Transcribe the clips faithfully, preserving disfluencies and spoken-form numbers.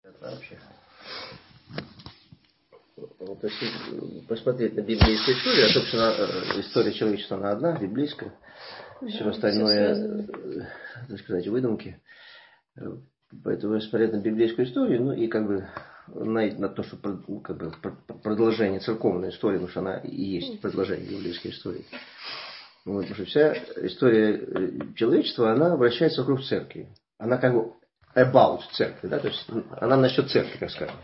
Вообще. Вот, если посмотреть на библейскую историю, а, собственно, история человечества она одна, библейская, да, все остальное, все так сказать, выдумки. Поэтому если смотреть на библейскую историю, ну и как бы на, на то, что ну, как бы, продолжение церковной истории, потому что она и есть продолжение библейской истории. Вот, потому что вся история человечества, она обращается вокруг церкви. Она как бы about церкви, да, то есть она насчет церкви, как скажем.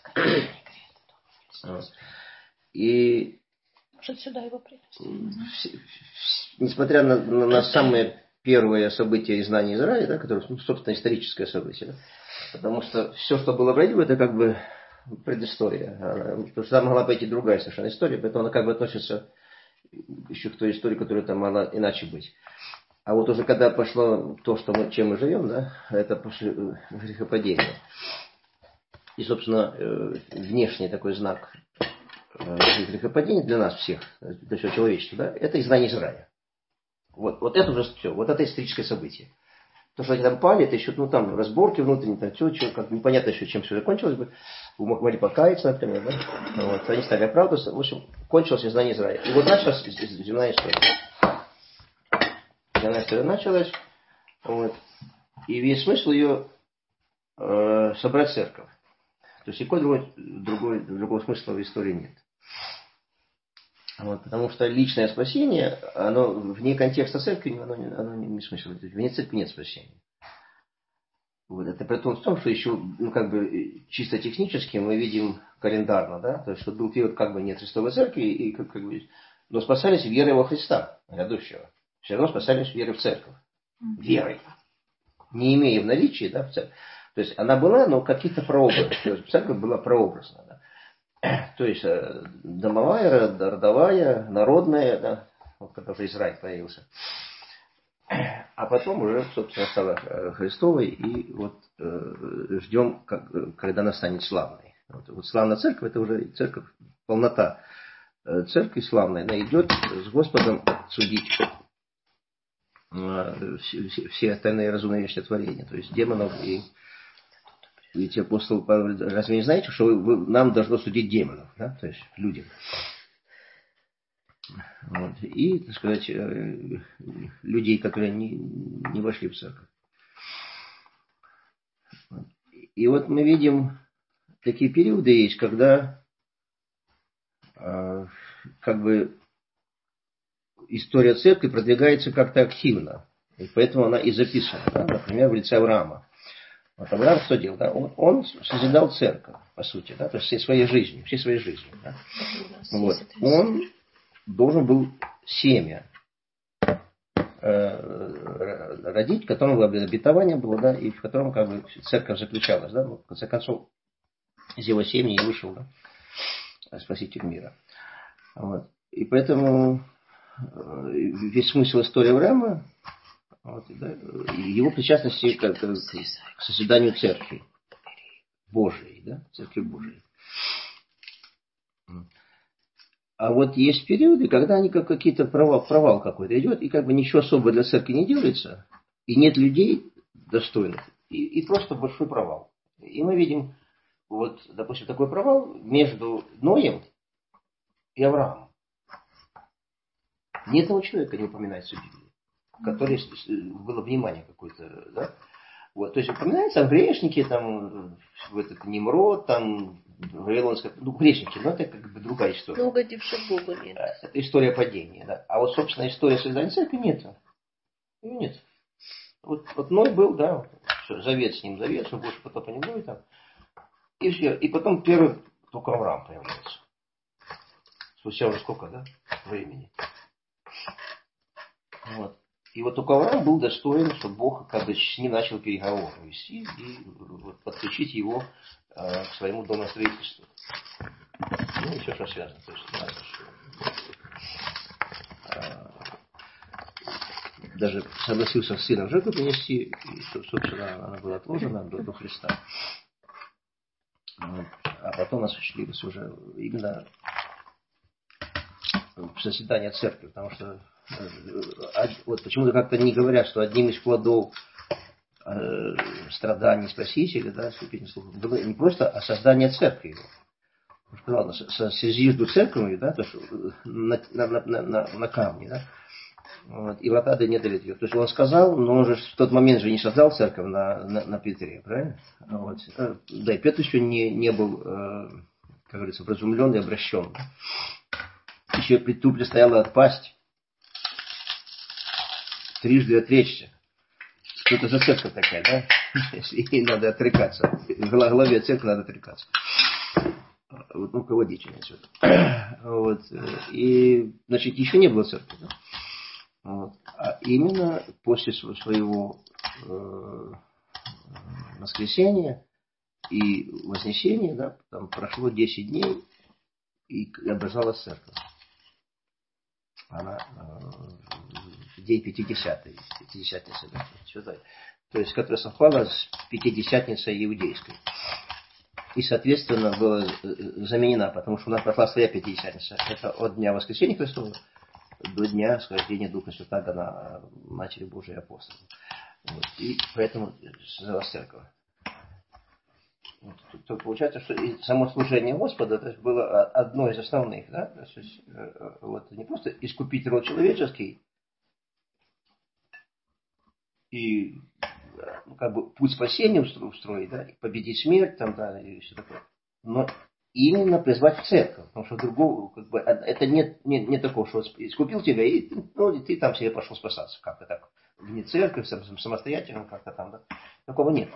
И может сюда его принести. Несмотря на, на, на самые первые события изгнания Израиля, да, которые, ну, собственно, историческое событие, да, потому что все, что было в Райдиве, это как бы предыстория. Потому что там могла пойти другая совершенно история, поэтому она как бы относится еще к той истории, которая там могла иначе быть. А вот уже когда пошло то, что мы, чем мы живем, да, это пошли грехопадение. И, собственно, внешний такой знак грехопадения для нас всех, для всего человечества, да, это изгнание Израиля. Вот, вот это уже все, вот это историческое событие. То, что они там пали, это еще, ну, там, разборки внутренние, там, все, что, как, непонятно еще, чем все закончилось бы. Могли покаяться, например, да. Вот, они стали оправдываться. В общем, кончилось изгнание Израиля. И вот началась земная история. Земная история началась, вот, и весь смысл ее э, собрать церковь. То есть никакой другой, другой, другого смысла в истории нет. Вот, потому что личное спасение, оно вне контекста церкви, оно, оно не, не смыслит. Вне церкви нет спасения. Вот, это при том, что еще, ну, как бы, чисто технически мы видим календарно, да, то есть, что был период, как бы, нет Христовой церкви, и, как, как бы, но спасались верой во Христа, грядущего. Все равно спасались верой в церковь. Верой. Не имея в наличии, да, в церковь. То есть, она была, но каких-то прообразов. То есть, церковь была прообразна, да. То есть, домовая, родовая, народная, да, вот когда уже Израиль появился. А потом уже, собственно, стала Христовой, и вот э, ждем, как, когда она станет славной. Вот, вот славная церковь, это уже церковь, полнота церкви славной, она идет с Господом судить э, все, все остальные разумные вещи творения, то есть демонов и... Ведь апостол Павел, разве не знаете, что вы, вы, нам должно судить демонов, да? То есть людям. Вот. И, так сказать, людей, которые не, не вошли в церковь. И вот мы видим, такие периоды есть, когда э, как бы история церкви продвигается как-то активно. И поэтому она и записана. Да? Например, в лице Авраама. Вот Авраам что делал? Да? Он, он созидал церковь, по сути, да? То есть всей своей жизнью. Всей своей жизнью, да? Вот. Он должен был семя э, родить, в котором обетование было, да, и в котором как бы церковь заключалась. Да? Ну, в конце концов, из его семьи и вышел, да, Спаситель мира. Вот. И поэтому весь смысл истории Авраама, вот, да, его причастности к, к, к созиданию церкви Божией, да, церкви Божией. А вот есть периоды, когда они как какие-то провал, провал какой-то идет, и как бы ничего особо для церкви не делается, и нет людей достойных, и, и просто большой провал. И мы видим, вот, допустим, такой провал между Ноем и Авраамом. Ни одного человека не упоминается в Библии, который было внимание какое-то, да? Вот, то есть упоминается о грешнике, там, в этот Немрод, там, Вавилонская, ну, грешники, но это как бы другая история. Но угодивших Богу нет. Это история падения, да. А вот, собственно, история создания церкви нет. Ее нет. Вот, вот Ной был, да, все, завет с ним, завет, что больше потопа не будет там. И все. И потом первый только Авраам появляется. Спустя уже сколько, да, времени. Вот. И вот только Авраам был достоин, чтобы Бог как бы с ним начал переговоры вести и вот, подключить его э, к своему домостроительству. Ну и все, что связано. То есть, знаете, что, э, даже согласился с сыном жертву принести, и, собственно, она была отложена до, до Христа. Вот. А потом осуществилось уже именно созидание церкви, потому что вот почему-то как-то не говорят, что одним из плодов э, страданий Спасителя, да, было не просто, а создание церкви его. Он сказал, созижду церковью, да, то, что на, на, на, на, на камне, да. Вот, и врата ада не одолеют ее. То есть он сказал, но он же в тот момент же не создал церковь на, на, на Петре, правильно? Вот. Да, и Петр еще не, не был, э, как говорится, вразумлен и обращен. Еще тут предстояло отпасть, трижды отречься. Что это за церковь такая, да? Если ей надо отрекаться. В главе церкви надо отрекаться. Вот, ну, руководитель отсюда. Вот. И, значит, еще не было церкви, да? Вот. А именно после своего э, воскресения и вознесения, да, там прошло десять дней, и образовалась церковь. Она э, в день Пятидесятый, Пятидесятницы, да, что-то, то есть, которая совпала с Пятидесятницей иудейской. И, соответственно, была заменена, потому что у нас прошла своя Пятидесятница. Это от дня воскресения Христова до дня схождения Духа Святаго на Матери Божией Апостола. Вот. И поэтому создалась церковь. Вот. То получается, что и само служение Господа, то есть, было одно из основных, да? То есть, вот, не просто искупить род человеческий и, ну, как бы путь спасения устроить, да, и победить смерть, там, да, и все такое. Но именно призвать в церковь, потому что другого, как бы, это нет, нет, нет такого, что искупил тебя, и ну, ты там себе пошел спасаться, как-то так, вне церкви, самостоятельно, как-то там, да, такого нет.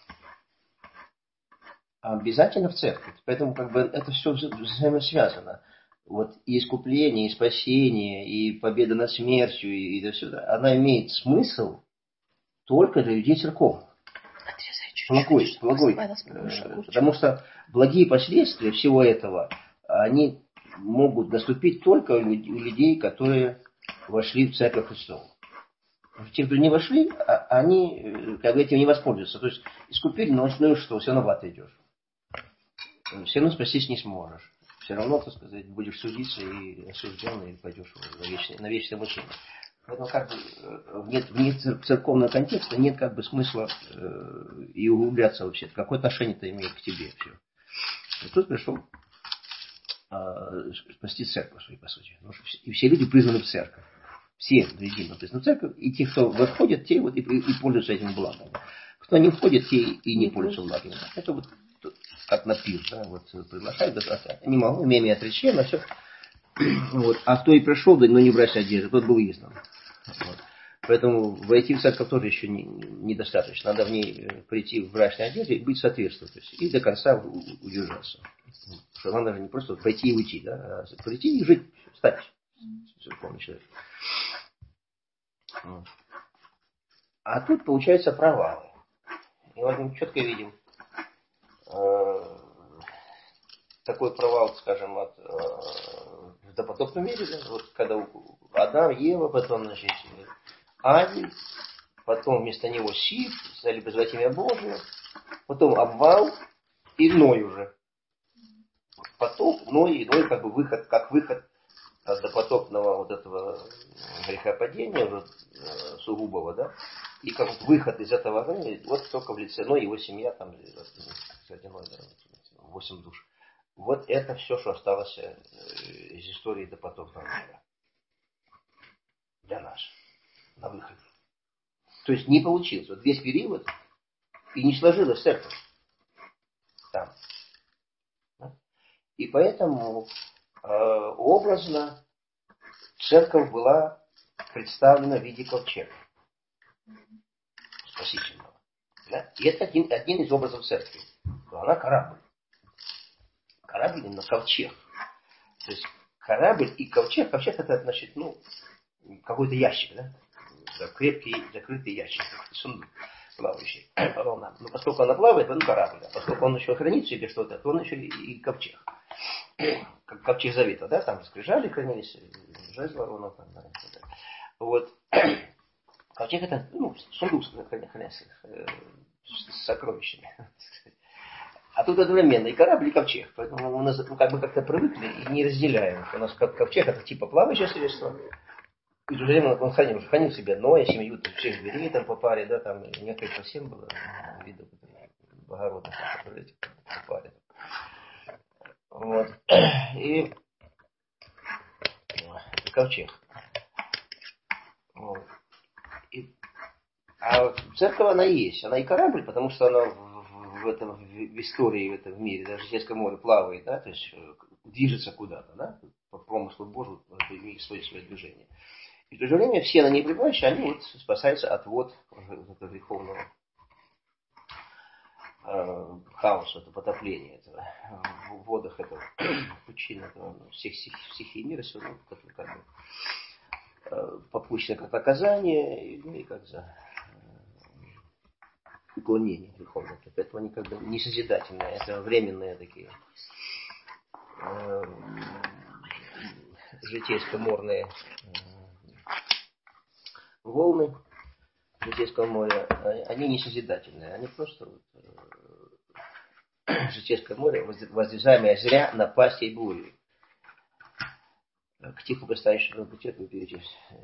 А обязательно в церкви, поэтому, как бы, это все взаимосвязано. Вот и искупление, и спасение, и победа над смертью, и, и все, она имеет смысл только для людей церковных. Благой, благой. Потому что благие последствия всего этого, они могут наступить только у людей, которые вошли в Церковь Христову. Те, кто не вошли, они, как бы, этим не воспользуются. То есть искупили, но ну что, все равно в ад идешь. Все равно спастись не сможешь. Все равно, так сказать, будешь судиться и осужден, и пойдешь на вечное, на вечное мучение. Поэтому как бы нет, вне церковного контекста нет как бы смысла э, и углубляться вообще. Какое отношение это имеет к тебе все. И тут пришел э, спасти церковь свою, по сути. Потому что все, и все люди призваны в церковь. Все до единого призваны в церковь. И те, кто выходят, те вот и, и пользуются этим благом. Кто не входит, те и не пользуются благом. Это вот как на пир, да, вот приглашают, да, не могу, имея отречение, все. Вот. А кто и пришел, да, но не в брачной одежде, тот был изгнан. Вот. Поэтому войти в церковь тоже еще недостаточно. Не Надо в ней прийти в брачной одежде и быть соответствовать. То есть, и до конца удержаться. Что надо же не просто пойти и уйти, да, а прийти и жить, стать церковным человеком. Вот. А тут получается провалы. И вот мы четко видим э, такой провал, скажем, от, э, в допотопном мире, да, вот когда Адам, Ева, потом, значит, Авель, потом вместо него Сиф, стали призвать имя Божие, потом обвал и Ной уже. Потоп, Ной, и Ной как бы выход, как выход от допотопного вот этого грехопадения, уже э, сугубого, да, и как выход из этого, вот только в лице Ной, его семья, там, кстати, Ной, да, восемь душ. Вот это все, что осталось из истории допотопного мира. Для нас. На выходе. То есть не получилось. Вот весь период и не сложилась церковь. Там. И поэтому э, образно церковь была представлена в виде ковчега. Спасительного. Да? И это один, один из образов церкви. Она корабль. Корабль именно ковчег. То есть корабль и ковчег. Ковчег это, значит, ну, какой-то ящик, да? Крепкий, закрытый ящик, сундук плавающий по волнам. Но поскольку она плавает, он корабль. А поскольку он еще хранит в себе что-то, то он еще и, и ковчег. Как ковчег завета, да? Там скрижали хранились, жезл Аарона, там, да, вот. Ковчег это, ну, сундук хранится с сокровищами. А тут одновременно и корабль, и ковчег. Поэтому мы ну, как бы как-то привыкли и не разделяем. У нас ковчег это типа плавающее средство, И в то же время он хранил, уже хранил себе Ноя, семью, то есть всех зверей там по паре, да, там некое совсем было видно, благородных по паре. Вот. И ковчег. Вот. И, а церковь она есть, она и корабль, потому что она в, в этом в истории, в этом мире, даже в Житейском море плавает, да, то есть движется куда-то, да, по промыслу Божьему, имеет свое, свое движение. И в то же время все на ней пребывающие, они вот спасаются от вод этого греховного э, хаоса, этого потопления, этого, в водах этого пучины, этого, всех стихий мира, все равно, который как бы э, попущено как наказание, и, и как за э, уклонение греховное. Поэтому они как бы не созидательные, это временные такие э, житейско-морные волны Житейского моря, они не созидательные, они просто вот, э, Житейское море, воздвижаемое зря на пасть и бури. К тиху предстоящему пути вы берете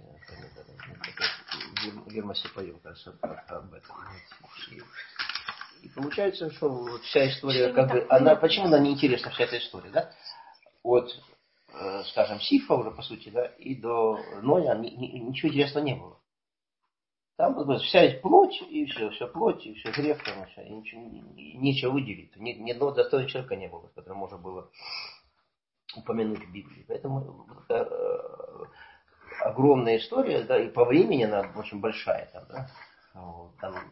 Гермосе поем, кажется, об этом. И, и получается, что вот вся история, как бы, она, почему она неинтересна, вся эта история, да? От, э, скажем, Сифа уже, по сути, да, и до Ноя ни, ни, ничего интересного не было. Там вся есть плоть, и все, все плоть, и все грех, там, и ничего, нечего выделить. Ни, ни одного достойного человека не было, которое можно было упомянуть в Библии. Поэтому э, огромная история, да, и по времени она очень большая. Там, да, вот, там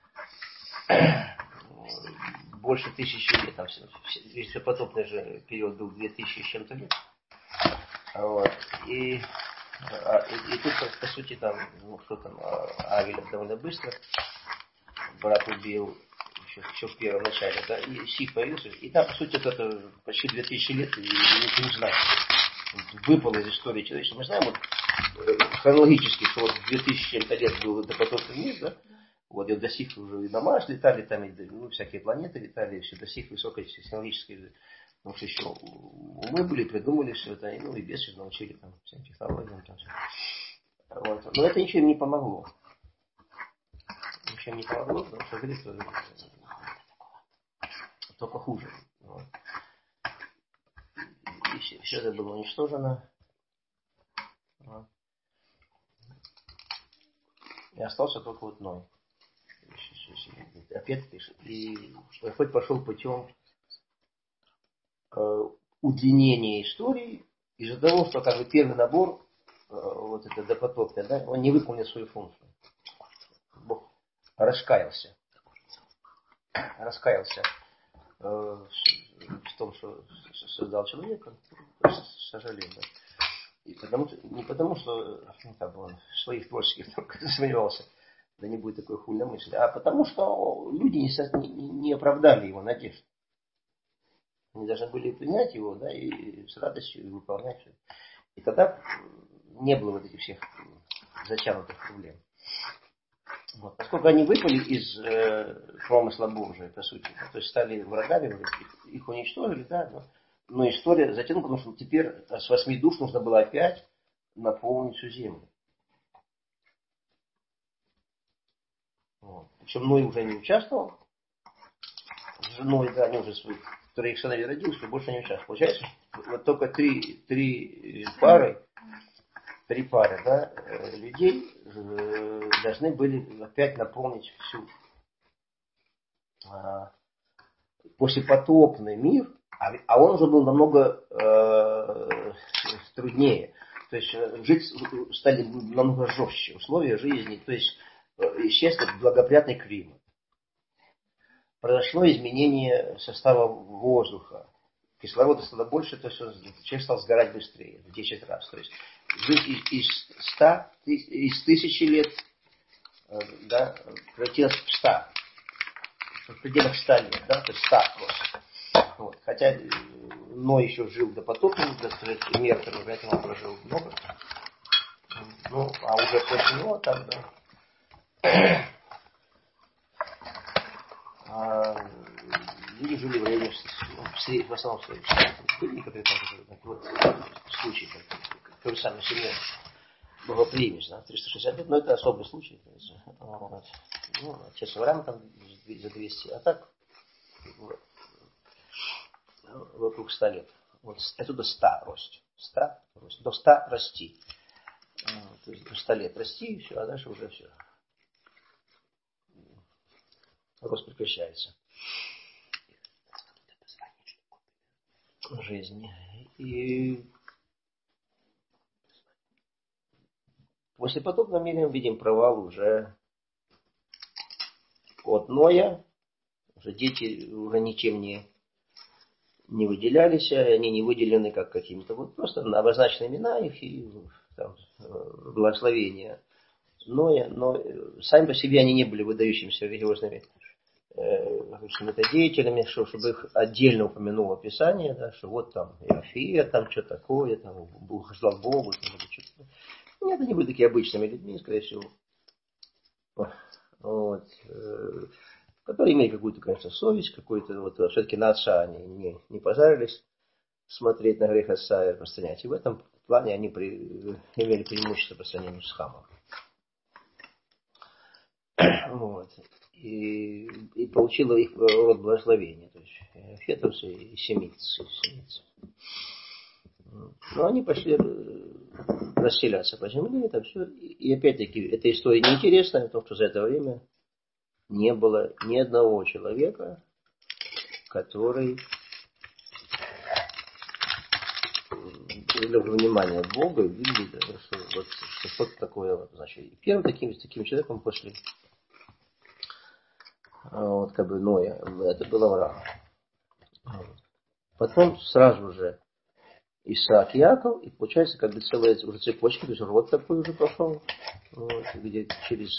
больше тысячи лет. Там все, весь потопный же период был две тысячи с чем-то лет. Вот, и А, и, и тут, по сути, там, ну, кто там, Авеля довольно быстро брат убил еще, еще в первом начале, да, и Сиф появился, и там, по сути, это почти две тысячи лет, и никто не знает. Выпало из истории человечества. Мы знаем, вот, хронологически, что вот две тысячи чем-то лет был допотопный мир, да, вот, и до сих уже и на Марс летали, там, и, ну, всякие планеты летали, и все до сих высокотехнологические. Потому что еще умы были, придумали все это, ну и бесы научили там всем технологиям. Там, все. Вот. Но это ничего им не помогло. Ничего им не помогло, потому что говорит, что только хуже. Вот. И все, все это было уничтожено. Вот. И остался только вот Ной. Опять пишет. И Господь пошел путем удлинение истории из-за того, что как бы первый набор, вот это допотопный, да, он не выполнил свою функцию. Бог раскаялся. Раскаялся э, в том, что создал человека, сожалел. Да. И потому, не потому, что ну, как бы он в своих творческих сомневался, да не будет такой хульной мысли, а потому, что люди не, не, не оправдали его надежд. Они должны были принять его, да, и с радостью выполнять все. И тогда не было вот этих всех затянутых проблем. Вот. Поскольку они выпали из э, промысла Божия, по сути, да, то есть стали врагами, их, их уничтожили, да, но, но история затянула, потому что теперь с восьми душ нужно было опять наполнить всю землю. Вот. Причем Ной уже не участвовал, с женой, да, они уже свои троих сыновей родили, что больше не участвовал. Получается, вот только три, три пары, три пары, да, людей должны были опять наполнить всю а, послепотопный мир, а, а он уже был намного э, труднее. То есть жить стали намного жестче, условия жизни, то есть исчез благоприятный климат. Произошло изменение состава воздуха. Кислорода стало больше, то есть человек стал сгорать быстрее, в десять раз. То есть жить из, ста, из тысячи лет, да, превратилось в ста. В пределах ста лет, да, то есть ста просто. Вот. Хотя Ной еще жил до потопа, до мертвого, поэтому он прожил много. Ну, а уже после него там, да, а, люди жили в районе, в основном в своих штатах, которые там, вот, случаи, то же самое семья. богоприимец, да, триста шестьдесят лет, но это особый случай. Вот. Ну, отец Авраам там за двести, а так вот, вокруг ста лет. Вот отсюда ста рост. ста, рост. До ста расти. То есть до ста лет расти, и все, а дальше уже все. Рост прекращается. Жизни. И после потопного мира мы видим провал уже от Ноя. Уже дети уже ничем не, не выделялись, они не выделены как какими-то, вот просто обозначены имена их и там, благословения Ноя, но сами по себе они не были выдающимися религиозными э, деятелями, что, чтобы их отдельно упомянуло Писание, да, что вот там Иофия, там что такое, там ждал Богу, там, что-то. Нет, они были такие обычными людьми, скорее всего. Вот. Которые имели какую-то, конечно, совесть, какую-то, вот, все-таки на отца они не, не позарились смотреть на грех отца и распространять. И в этом плане они при, имели преимущество по сравнению с Хамом. Вот. И, и получила их род благословения, то есть фетовцы и семитцы. Но они пошли расселяться по земле, это все. И опять-таки, эта история неинтересная, потому что за это время не было ни одного человека, который привлек внимание Бога и видели, что, вот, что что-то такое. Вот, значит, и первым таким, таким человеком пошли, вот, как бы Ноя, это был Авраам. Потом сразу же Исаак, Яков, и получается как бы целая уже цепочка, то есть род такой уже пошел, вот, где через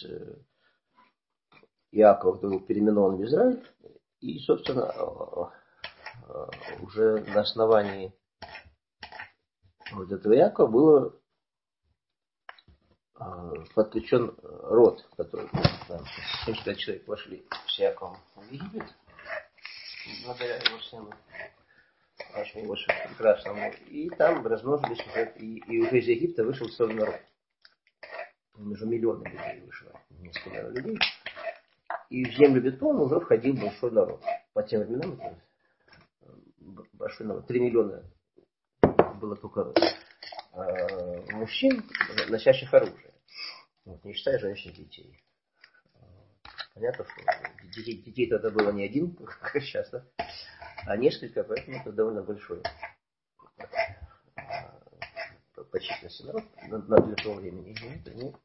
Яков был переименован в Израиль, и, собственно, уже на основании вот этого Якова было подключен род, который там, семьдесят пять человек вошли с Яковом в Египет, благодаря его сыну, очень его прекрасному, и там размножились уже, и, и уже из Египта вышел целый народ. Уже миллионы людей вышло, несколько людей. И в землю Бетона уже входил большой народ. По тем временам это большой народ. Три миллиона было только э, мужчин, носящих оружие. Вот, не считая женщин и детей. Понятно, что детей, детей тогда было не один, как сейчас, да? А несколько, поэтому это довольно большой по численности народ на, для того времени. Нет?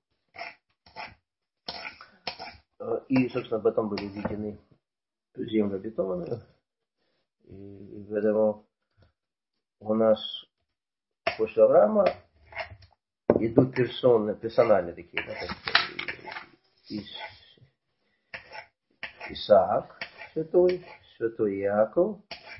И, собственно, потом были введены землю обетованную. И поэтому у нас после Авраама идут персоны, персональные такие, да, как Ис, Исаак святой, святой Иаков.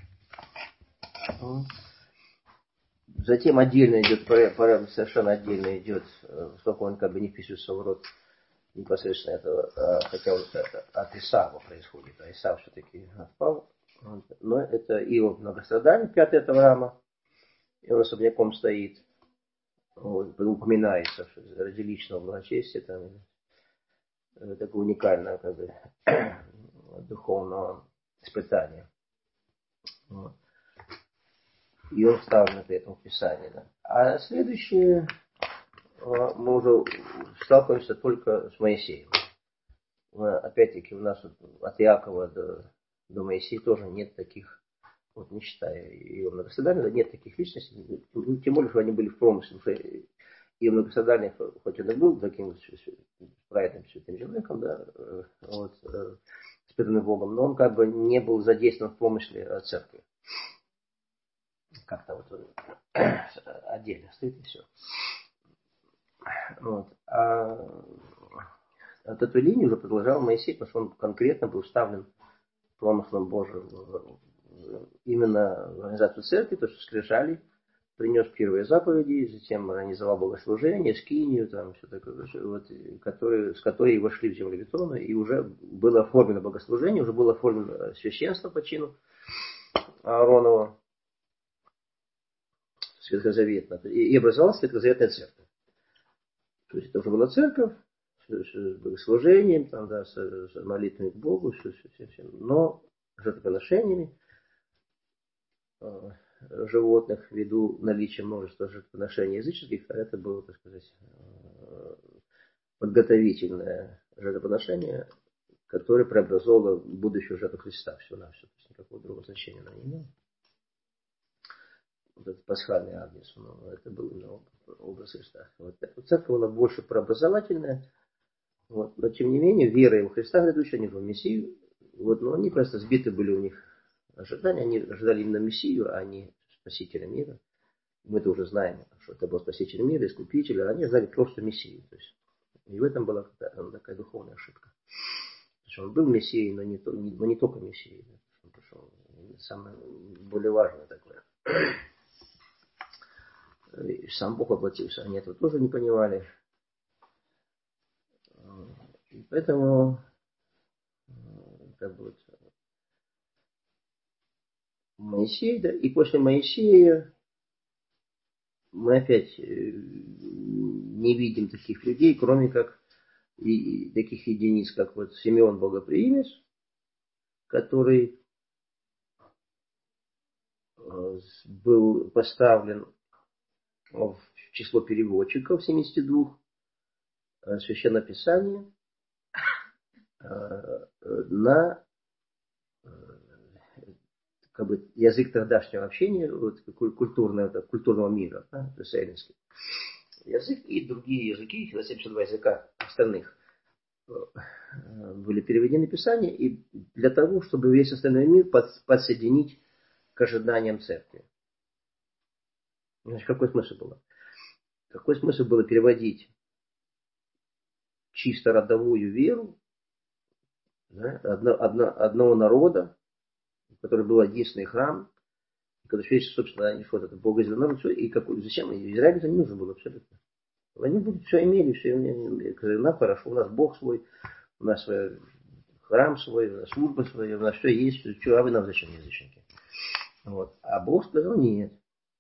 Затем отдельно идет, совершенно отдельно идет, поскольку он как бы не вписывается в род непосредственно этого, хотя он от Исава происходит, а Исав все-таки отпал. Но это Иов многострадальный, пятый от Авраама, и он особняком стоит. Вот, упоминается, что ради личного благочестия, там, такое уникальное как бы, духовного испытания. Вот. И он вставлен при этом в Писании. Да. А следующее мы уже сталкиваемся только с Моисеем. Опять-таки у нас от Иакова до, до Моисея тоже нет таких, вот не считая ее многострадального, нет таких личностей, тем более, что они были в промысле. Ее многострадальный, хоть он и был таким праведным святым человеком, да, вот, испытанным Богом, но он как бы не был задействован в помысле церкви. Как-то вот отдельно стоит и все. Вот. А от этой линии уже продолжал Моисей, потому что он конкретно был вставлен промыслом Божьим именно в организацию церкви, то, что скрижали, принес первые заповеди, затем организовал богослужение, скинию, там, все такое, вот, которые, с которой вошли в землю обетованную, и уже было оформлено богослужение, уже было оформлено священство по чину Ааронова, ветхозаветно, и образовалась ветхозаветная церковь. То есть это уже была церковь, с богослужением, там, да, с, с молитвами к Богу, все, все, все, все. Но жертвоприношениями э, животных, ввиду наличия множества жертвоприношений языческих, а это было, так сказать, э, подготовительное жертвоприношение, которое преобразовало будущую жертву Христа. Все на все. То есть никакого другого значения она не имела. Вот этот пасхальный агнец, ну, это был именно образ Христа. Вот эта церковь была больше преобразовательная. Вот. Но тем не менее, вера во Христа грядущего, они в Мессию. Вот, но они просто сбиты были у них ожидания. Они ожидали именно Мессию, а не Спасителя мира. Мы это уже знаем, что это был Спаситель мира, Искупитель, а они ожидали просто Мессию. То есть, и в этом была такая, такая духовная ошибка. То есть он был Мессией, но не, то, не, но не только Мессией. Он пришел, самое более важное такое. И сам Бог воплотился. Они этого тоже не понимали. И поэтому как бы, Моисей, да, и после Моисея мы опять не видим таких людей, кроме как и таких единиц, как вот Симеон Богоприимец, который был поставлен в число переводчиков семидесяти двух Священного Писания на как бы, язык тогдашнего общения, вот, культурного, культурного мира, да, то есть эллинский язык и другие языки, семьдесят два языка остальных были переведены в Писание, и для того, чтобы весь остальной мир подсоединить к ожиданиям церкви. Значит, какой смысл было? Какой смысл было переводить чисто родовую веру, да, одно, одно, одного народа, в котором был единственный храм, когда человечество, собственно, они что это Бог израиль народ, и какой, зачем? Израилю это не нужно было абсолютно. Они будут все имели, все имели. Нам хорошо, у нас Бог свой, у нас свой храм свой, у нас служба своя, у нас все есть, что, а вы нам зачем, язычники? Вот. А Бог сказал нет.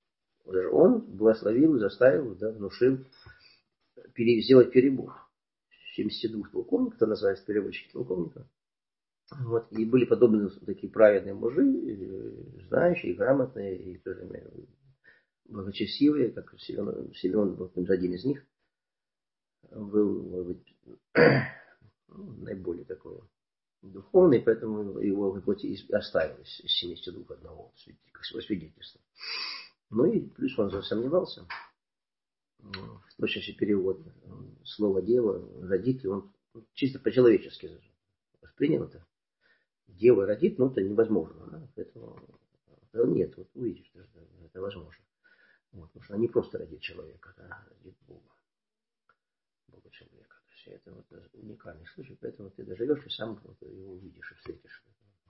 Он благословил, заставил, да, внушил пере, сделать перебор. семидесяти двух полковников, это называется переводчики полковников. Вот. И были подобны такие праведные мужи, знающие, грамотные, и в то же время благочестивые, как Симеон, Симеон был один из них, был, может быть, ну, наиболее такой духовный, поэтому его хоть и оставили из семидесяти двух одного, как свое свидетельство. Ну и плюс он засомневался в точности перевода. Слово «дева», «родить», он чисто по-человечески воспринял это. Дева родит, но это невозможно. Да? Поэтому нет, вот увидишь, это возможно. Вот, потому что она не просто родит человека, да, родит Бога. Бога человека. То есть это вот уникальный случай, поэтому ты доживешь и сам вот его увидишь и встретишь.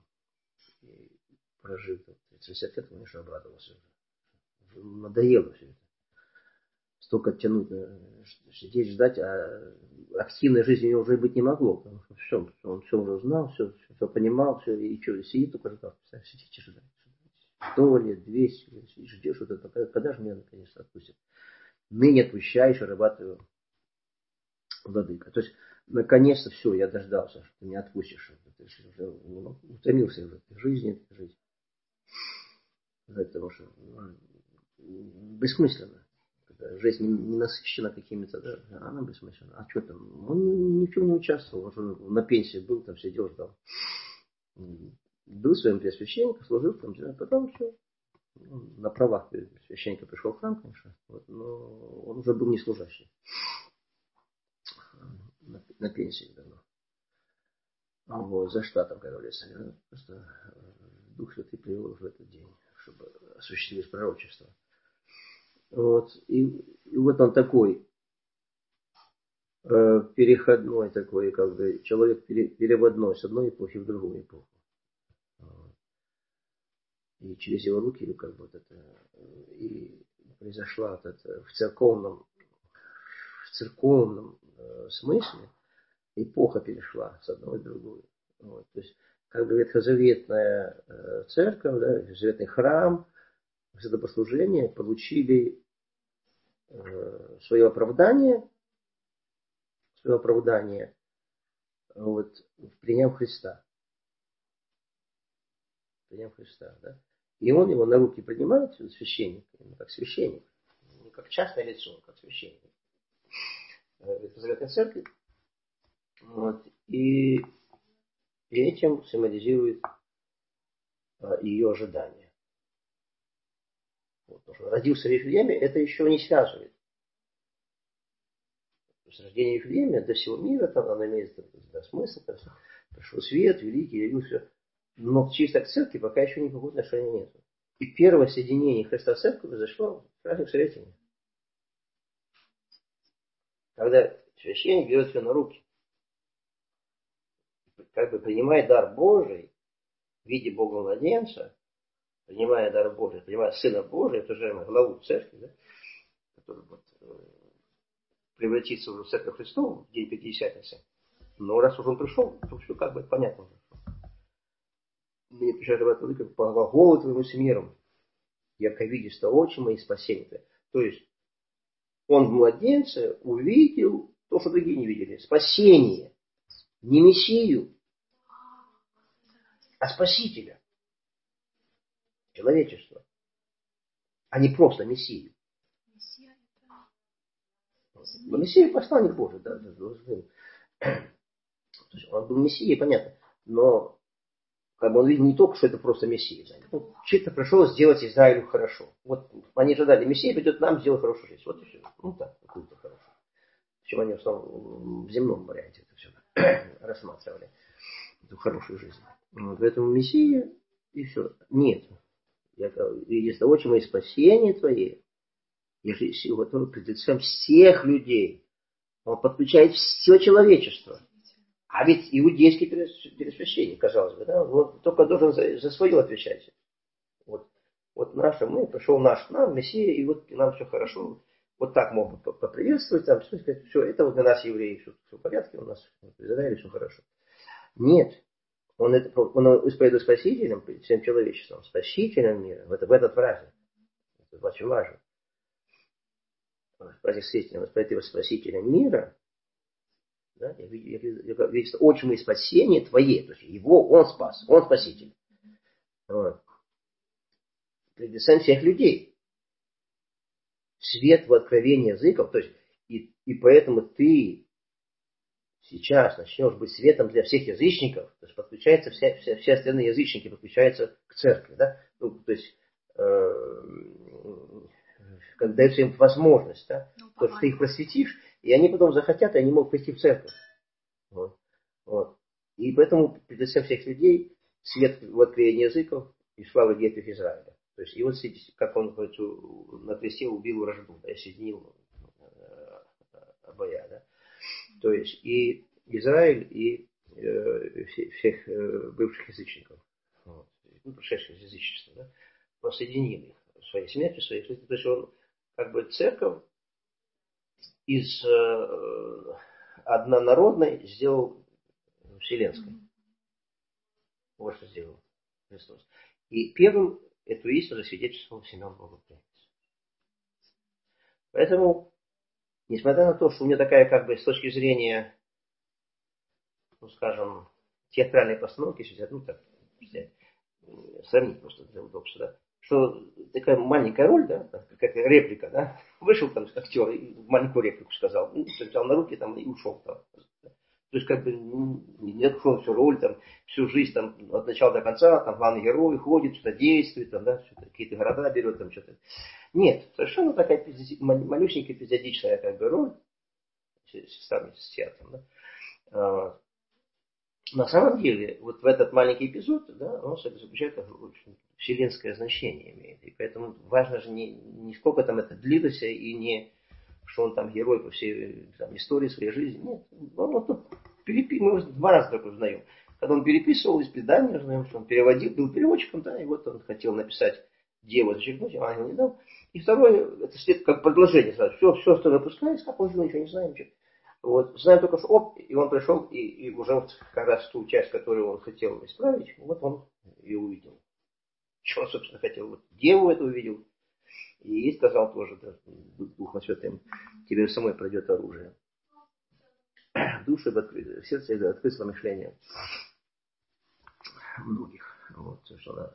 И прожив тридцать лет, он еще обрадовался. Надоело все это. Столько тянуть, сидеть, ждать, а активной жизни у него уже быть не могло. Потому что все, он все уже знал, все, все, все понимал, все, и что, сидит только ждал. Сидите, ждать. Сто лет, двести лет, ждешь, вот это, когда, когда же меня наконец отпустят? Ныне отпущаешь, рабатываю владыка. То есть, наконец-то все, я дождался, что ты меня отпустишь. Ты уже ну, утомился уже в жизни, этой жизни. Потому что ну, бессмысленно. Жизнь не насыщена какими-то, да, она бессмысленна. А что там? Он ни в чем не участвовал, он же на пенсии был, там сидел, ждал. Был своим преосвященником, служил там, а потом все. На правах священника пришел в храм, конечно, вот, но он уже был не служащий. На, на пенсии давно. Вот, за штатом, как говорится. Просто Дух Святый привел в этот день, чтобы осуществилось пророчество. Вот. И, и вот он такой э, переходной такой, как бы, человек пере, переводной с одной эпохи в другую эпоху. Вот. И через его руки, как бы, вот это, и произошла вот это, в церковном, в церковном э, смысле эпоха перешла с одной в другую. Вот. То есть, как бы ветхозаветная э, церковь, да, ветхозаветный храм, святопослужение получили свое оправдание своего оправдания, вот, приняв Христа. Приняв Христа, да? И он его на руки принимает, священник, как священник. Не как частное лицо, а как священник. В Заветной Церкви. Вот, и, и этим символизирует а, ее ожидание. Вот, потому что родился в Вифлееме, это еще не связывает. То есть рождение в Вифлееме до всего мира, там оно имеет да, смысл, там, пришел свет, великий, явился. Но чисто к церкви пока еще никакого отношения нет. И первое соединение Христа с церковью произошло в праздник Сретения. Когда священник берет ее на руки, как бы принимает дар Божий в виде Бога младенца, принимая дар Божий, принимая Сына Божия, то же главу церкви, да, который вот, э, превратится уже в церковь Христову в день Пятидесятницы. Но раз уж он пришел, то все как бы понятно уже. Мне приезжает Владыка, по голову твоему с миром, яко видишь то очи мои спасения. То есть он в младенце увидел то, что другие не видели. Спасение. Не Мессию, а Спасителя. Человечество. А не просто Мессию. Но Мессия посланник Божий, да. То есть он был Мессией, понятно. Но как бы он видел не только, что это просто Мессия. Да. Ну, чей-то пришел сделать Израилю хорошо. Вот они ожидали, Мессия придет нам сделать хорошую жизнь. Вот и все. Ну так, какую-то хорошую. Причем они в основном в земном варианте это все рассматривали. Эту хорошую жизнь. Вот, поэтому Мессия и все. Нет. Если очень и спасение твое, если сила, который пред лицем всех людей, он подключает все человечество. А ведь иудейский первосвященник, казалось бы, да, он только должен за, за свое отвечать. Вот, вот наше, мы, пришел наш к нам, Мессия, и вот нам все хорошо. Вот так могут поприветствовать, там, все, сказать, все, это вот для нас, евреи, все, все в порядке, у нас в Израиле все хорошо. Нет. Он, это, он исповедует Спасителем, всем человечеством, Спасителем мира, в, это, в этот праздник. Это очень важно. Праздник Сретения, исповедует Спасителем мира, да, я вижу, отче мое спасение твое, то есть его, он спас, он спаситель. Вот. Пред лицом всех людей. Свет в откровении языков, то есть и, и поэтому ты сейчас начнешь быть светом для всех язычников, то есть подключаются вся, вся, все остальные язычники, подключаются к церкви, да, ну, то есть э, когда дается им возможность, да, ну, то, что ты их просветишь, и они потом захотят, и они могут прийти в церковь. Вот. Вот. И поэтому перед всем всех людей свет в откровении языков и славы детей Израиля. То есть, и вот, как он на кресте убил вражду, да, соединил обоя, да. То есть, и Израиль, и э, всех э, бывших язычников, вот, ну, пришедших из язычества, да, он соединил их своей смертью, своей жизнью. То есть, он, как бы, церковь из э, однонародной сделал вселенской. Вот что сделал Христос. И первым эту истину засвидетельствовал Симеон Богословец. Поэтому, несмотря на то, что у меня такая, как бы, с точки зрения, ну, скажем, театральной постановки, если взять, ну, так, взять, сравнить просто для удобства, да, что такая маленькая роль, да, как реплика, да, вышел там актер и маленькую реплику сказал, ну, взял на руки там и ушел там. То есть, как бы, не отшел всю роль, там, всю жизнь, там, от начала до конца, там, главный герой ходит, что-то действует, там, да, что-то, какие-то города берет, там, что-то. Нет, совершенно такая малюсенькая эпизодичная, как бы, роль, сравнить с театром, да. А, на самом деле, вот в этот маленький эпизод, да, он заключает очень вселенское значение имеет. И поэтому важно же не, не сколько там это длилось, и не что он там герой по всей там, истории своей жизни. Нет, он вот тут перепи... мы уже два раза такое узнаем. Когда он переписывал из предания, узнаем, что он переводил, был переводчиком, да, и вот он хотел написать дело, зачеркнуть, а ангел не дал. И второе, это след как предложение сразу. Все, все, что выпускается, как он жил, ничего не знаем. Ничего. Вот, знаем только, что оп, и он пришел, и, и уже вот как раз ту часть, которую он хотел исправить, вот он и увидел. Что он, собственно, хотел? Вот деву это увидел. И сказал тоже, да, Духом Святым, тебе самой пройдет оружие. души, в сердце открытство мышления многих. Вот, что она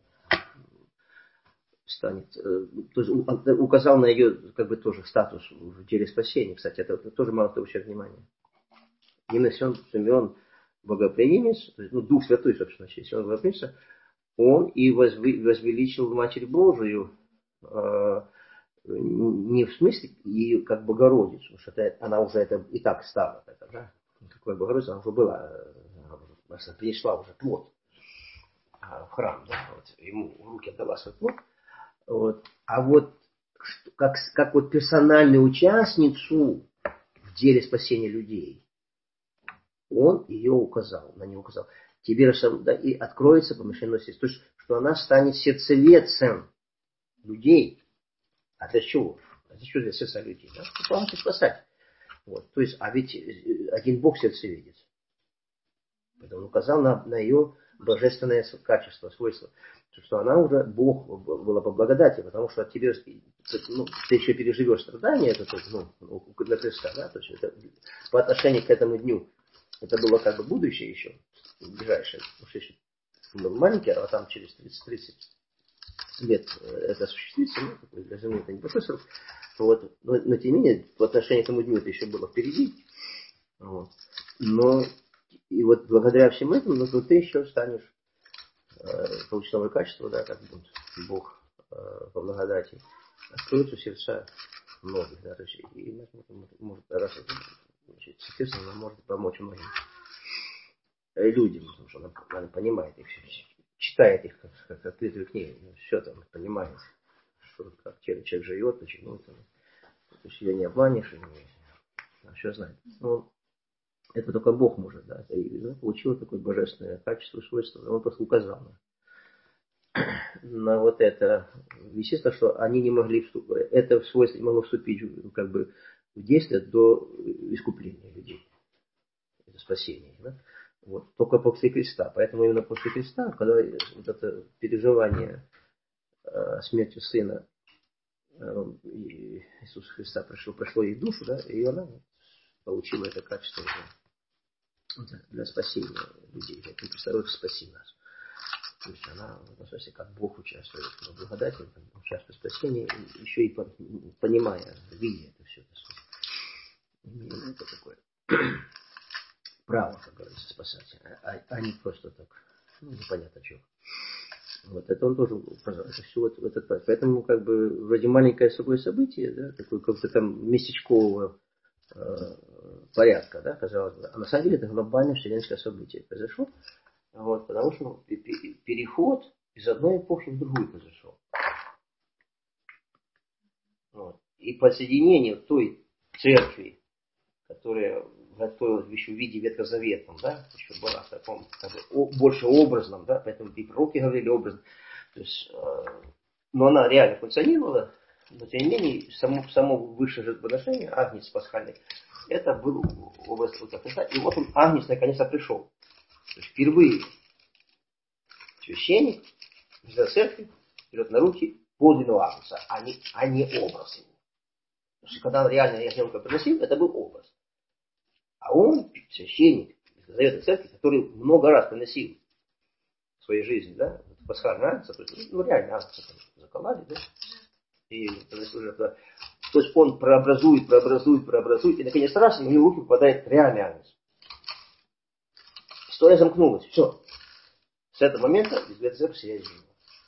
станет, то есть указал на ее как бы тоже статус в деле спасения. Кстати, это, это тоже мало кто обращает внимание. Именно Симеон богоприимец, то есть, ну, Дух Святой, собственно, если он богоприимец, он и возвеличил Матерь Божию, э, не в смысле ее как Богородицу, потому что это, она уже это и так стала. Это, да? Какой Богородица, она уже была, она принесла уже плод в храм, да? Вот, ему в руки отдала свой плод. Вот. А вот как, как вот персональную участницу в деле спасения людей, он ее указал, на нее указал. Тебе да, и откроется помышление сердца. То есть, что она станет сердцеведцем людей. А для чего? А для чего для сердца людей? Да? Чтобы помочь спасать. Вот. То есть, а ведь один Бог сердцеведец. Поэтому он указал на, на ее божественное качество, свойство. Что она уже, Бог была по благодати, потому что тебе, ну, ты еще переживешь страдания, это, ну, на креста, да, то есть это, по отношению к этому дню, это было как бы будущее еще, ближайшее, потому что еще был маленький, а там через тридцать лет это осуществится, ну, такой для Земли это небольшой срок, вот, но, но тем не менее, по отношению к этому дню это еще было впереди, вот, но, и вот благодаря всем этим, ну, ты еще станешь получить новое качество, да, как будет Бог э, по благодати, откроются сердца многих, да, то есть, и может, может раз, значит, соответственно, она может помочь многим людям, потому что она, она понимает их, читает их, как, как открытую книгу, все там понимает, что, как человек живет, почему там, то есть ее не обманешь, и не, все знает. Но это только Бог может, да, и да, получила такое божественное качество, свойство, он просто указал на на вот это. Естественно, что они не могли вступить, это свойство не могло вступить как бы в действие до искупления людей, до спасения. Да? Вот, только после креста. Поэтому именно после креста, когда вот это переживание э, смерти Сына э, Иисуса Христа пришло, пришло ей в душу, да, и она получила это качество для, для спасения людей. Это представляет, спаси нас. То есть она, в этом смысле, как Бог участвует в благодати, участвует в спасении, еще и понимая, видя это все. Именно это такое право, как говорится, спасать, а, а не просто так, ну, непонятно чего. Вот это он тоже указал. Это все вот, вот это. Поэтому, как бы, вроде маленькое собой событие, да, такое как-то там местечкового э, порядка, да, казалось бы. А на самом деле это глобальное вселенское событие произошло. Вот, потому что переход из одной эпохи в другую произошел. Вот. И подсоединение той церкви, которая готовилась еще в виде ветхозаветном, да, еще была в таком, как бы, о, больше образном, да, поэтому и пророки говорили образно. То есть, э, но она реально функционировала, но тем не менее, само, само высшее жертвоприношение, агнец пасхальный, это был образ Христа. И вот он, агнец, наконец-то пришел. То есть впервые священник из церкви берет на руки подлинного агнца, а не, а не образ его. Потому что когда он реально ягненка приносил, это был образ. А он, священник из Заветной церкви, который много раз приносил в своей жизни, да, пасхальный агнца, то есть, ну реально агнца закололи, да, и приносил жертву. То есть он прообразует, прообразует, прообразует, и наконец раз, и в его руки попадает реальный агнец. История замкнулась. Все. С этого момента Заветная церковь сияет жизнью.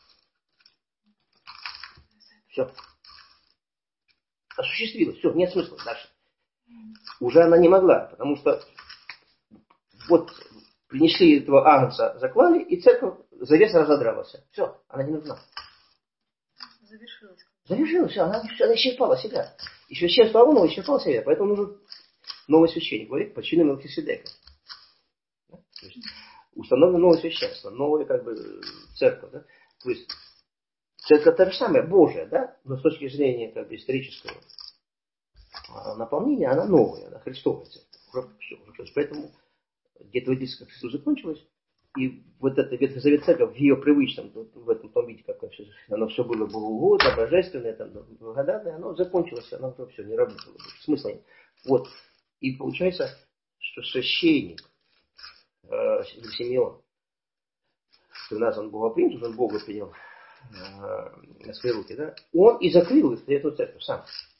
Все. Осуществилось. Все. Нет смысла дальше. Уже она не могла, потому что вот принесли этого агнца, заклали, и церковь, завеса разодралась. Все. Она не нужна. Завершилась. Завершилась. Все. Она, она исчерпала себя. И священство Ааронова исчерпало себя. Поэтому нужен новый священник. Говорит, по чину Мелхиседека. То есть установлено новое священство, новая как бы церковь, да? То есть церковь та же самая, Божия, да? Но с точки зрения как бы исторического наполнения, она новая, она Христовая церковь. Все. То есть, поэтому где-то в Одессе как Христос закончилось, и вот эта Ветхозаветная церковь в ее привычном, в этом том виде, как оно все было богоугодно, божественное, там, благодатное, оно закончилось, оно уже все не работало. Смысла нет. Вот. И получается, что священник э, Симеон, что нас он Бога принял, что он Бога принял э, на свои руки, да, он и закрыл эту церковь сам.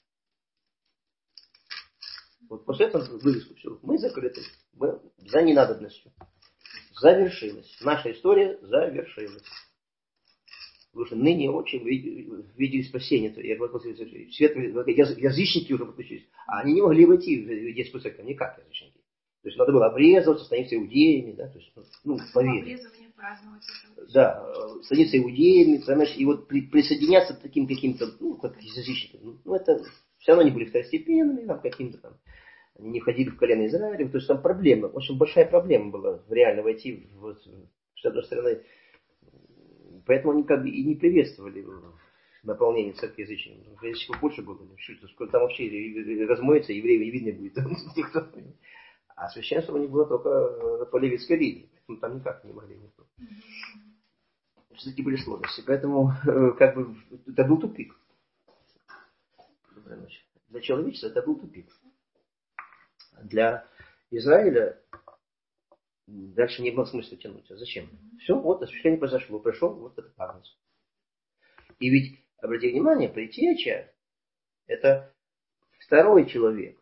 Вот после этого вывеску все. Мы закрыты. Мы за ненадобностью. Завершилась. Наша история завершилась. Потому что ныне очень видели спасение. Свет, язычники уже подключились. А они не могли войти в иудейскую церковь. Никак язычники. То есть надо было обрезываться, становиться иудеями. Да? То есть, ну, по вере. Да, становиться иудеями. Понимаешь, и вот при, присоединяться к таким каким-то, ну, как язычникам. Ну, это все равно они были второстепенными, там, каким-то там. Они не входили в колено Израиля. То есть там проблема, очень большая проблема была реально войти в, в, с одной стороны. Поэтому они как бы и не приветствовали наполнение церкви язычников. Потому что язычников больше было. Сколько там вообще размоется, евреев не видно будет. Никто. А священство у них было только по левитской линии. Поэтому там никак не могли никто. Все-таки были сложности. Поэтому как бы это был тупик. Доброй ночи. Для человечества это был тупик. Для Израиля дальше не было смысла тянуть. А зачем? Все, вот освящение произошло, пришел, вот это агнец. И ведь, обратите внимание, предтеча – это второй человек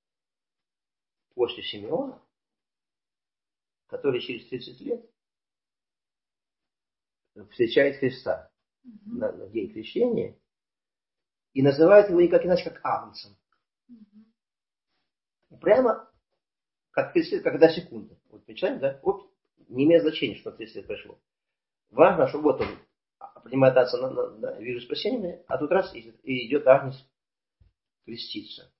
после Симеона, который через тридцать лет встречает Христа mm-hmm. на, на день крещения и называет его никак иначе, как агнцем. Mm-hmm. Прямо как тридцать лет, когда секунда. Вот понимаете, да? Вот не имеет значения, что тридцать лет прошло. Важно, что вот он принимает отца на, на, да, вижу спасение, а тут раз и, и идет агнец креститься.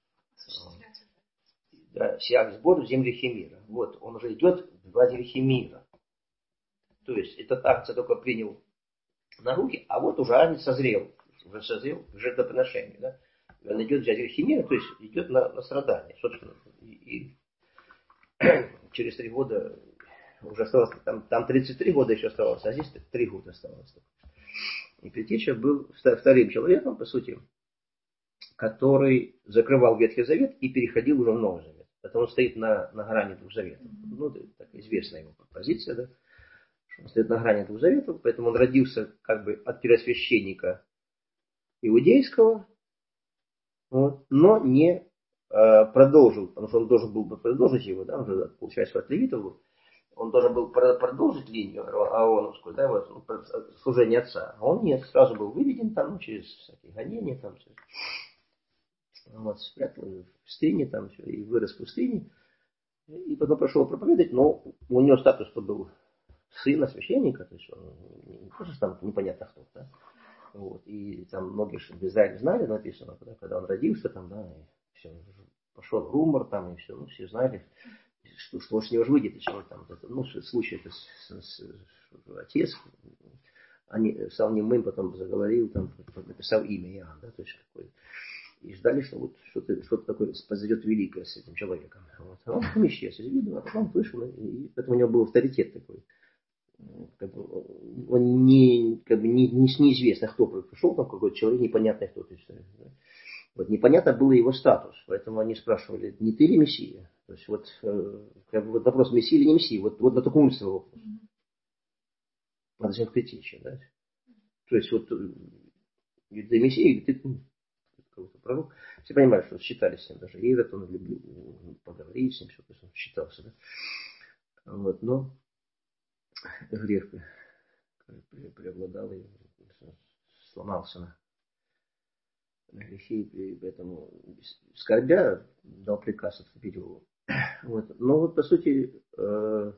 Да, сиагнец Божий в земле Химира. Вот, он уже идет в владе Химира. То есть этот агнец только принял на руки, а вот уже агнец созрел. Уже созрел в жертвоприношении. Да? Он идет в владе Химира, то есть идет на, на страдание. Собственно, и, и через три года уже осталось, там, там тридцать три года еще оставалось, а здесь три года оставалось. И предтеча был вторым человеком, по сути, который закрывал Ветхий Завет и переходил уже в Новый Завет. Потому что он стоит на, на грани двух заветов. Ну, это так известная его позиция, да. Что он стоит на грани двух заветов, поэтому он родился как бы от первосвященника иудейского, вот, но не э, продолжил, потому что он должен был бы продолжить его, да, он же, получается, от левитов был. Он должен был продолжить линию аароновскую, да, вот, ну, служение отца. А он нет, сразу был выведен там, ну, через всякие гонения, там, через... вот, спрятал в пустыне, там, все, и вырос в пустыне. И потом пошел проповедовать, но у него статус был сына священника, то есть он не просто там непонятно кто, да. Вот, и там многие в Израиле знали, написано, когда, когда он родился, там, да, и все, пошел румор, там, и все, ну, все знали, что, что с него же выйдет, еще там, это, ну, случай это с, с, с, отец, они, сам Немым потом заговорил, там, написал имя Иоанн, да, то есть какой. И ждали, что вот что-то, что-то такое произойдет великое с этим человеком. Вот. А он потом исчез из виду, а потом вышел, и поэтому у него был авторитет такой. Как бы, он не, как бы, не, не, неизвестно, кто пришел, там какой-то человек, непонятно кто. То есть, да. Вот, непонятно был его статус, поэтому они спрашивали, не ты ли Мессия? То есть вот, как бы, вот вопрос, Мессия или не Мессия, вот, вот на таком уровне вопрос. А зачем предтеча, да? То есть вот, ты Мессия или ты какой-то пророк? Все понимают, что считались с ним, даже Ирод, он любил поговорить с ним, все, то есть он считался, да? Вот, но грех преобладал и сломался на, на грехе, и поэтому скорбя дал приказ отступить его. Вот. Но вот по сути э,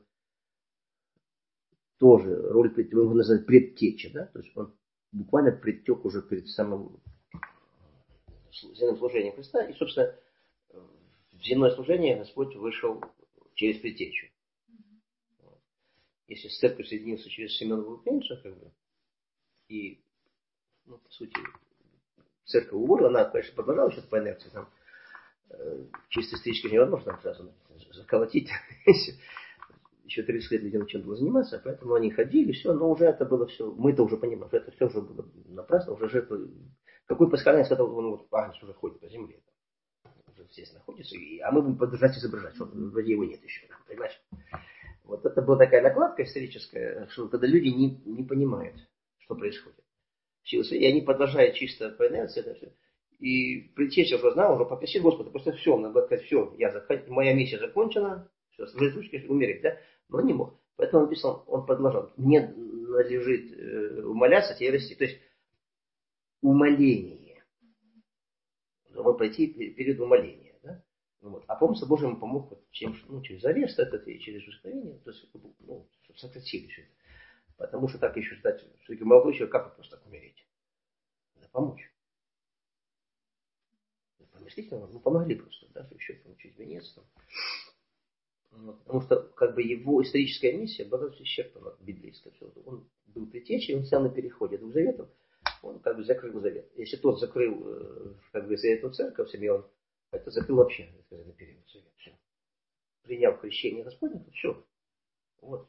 тоже роль, его можно назвать предтеча, да, то есть он буквально предтек уже перед самым земным служением Христа, и собственно в земное служение Господь вышел через предтечу. Если с церковью соединился через Симеона Вулканича, как бы, и, ну, по сути, церковь уволила, она, конечно, продолжала еще по инерции, там, э, чисто исторически невозможно там сразу заколотить, еще тридцать лет людям чем было заниматься, поэтому они ходили, все, но уже это было все, мы-то уже понимаем, что это все уже было напрасно, уже жертва, какой пасхальный сказал, он вот агнец уже ходит по земле, уже здесь находится, и, а мы будем продолжать изображать, что вроде его нет еще, понимаешь? Вот это была такая накладка историческая, что когда люди не, не понимают, что происходит. И они продолжают чисто по инерции это все. И предтеча уже знал, уже попросил Господа, просто все, он надо сказать, все, я зак... моя миссия закончена, все, сложить ручки, умереть, да? Но он не мог. Поэтому он написал, он продолжал, мне надлежит э, умоляться, тебе расти. То есть умоление. Должно пройти перед умолением, да? Вот. А помысло Божий ему помог вот, чем, ну, через арест этот и через ускорение, то есть, ну, чтобы сократили все это. Потому что так еще ждать, все-таки молодой человек, как просто так умереть? Надо помочь. Поместительно, ну, помогли просто, да, еще получить венец. Там. Вот. Потому что, как бы, его историческая миссия была исчерпана, библейская. Он был предтечей, он сел на переходе двух заветов, он как бы закрыл завет. Если тот закрыл, как бы, заветную церковь, Симеон, это закрыл вообще, на период завет. Все. Приняв крещение Господне, то все. Вот.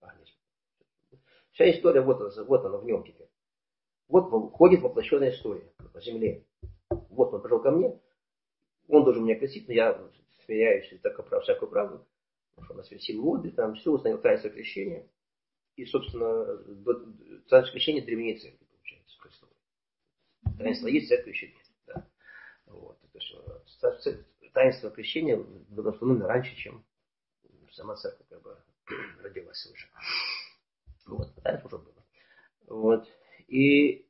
Вся история, вот она, вот она в нем теперь. Вот ходит воплощенная история по земле. Вот он пришел ко мне, он должен меня крестить, но я смиряюсь, так прав, всякую правду, потому что у нас силы воды, там все, установил таинство крещения. И, собственно, таинство крещения древнее церкви, получается, Христовой. Таинство есть, церковь еще нет. Да. Вот. То есть, таинство крещения было установлено раньше, чем сама церковь как бы родилась свыше. Вот, таинство уже было. Вот. И